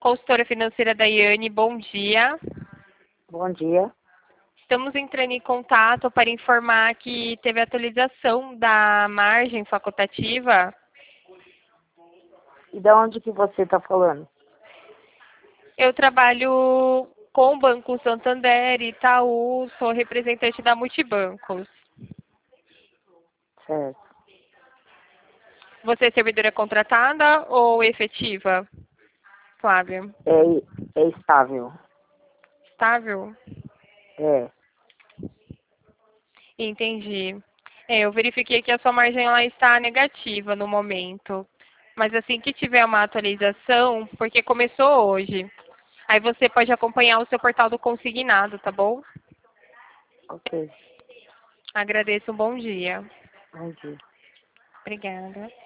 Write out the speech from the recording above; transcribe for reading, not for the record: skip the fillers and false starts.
consultora financeira Daiane, bom dia. Bom dia. Estamos entrando em contato para informar que teve atualização da margem facultativa. E de onde que você está falando? Eu trabalho com o Banco Santander e Itaú, sou representante da Multibancos. Certo. Você é servidora contratada ou efetiva, Flávia? É estável. Estável? É. Entendi. Eu verifiquei que a sua margem ela está negativa no momento. Mas assim que tiver uma atualização, porque começou hoje, aí você pode acompanhar o seu portal do consignado, tá bom? Ok. Agradeço, um bom dia. Bom dia. Obrigada.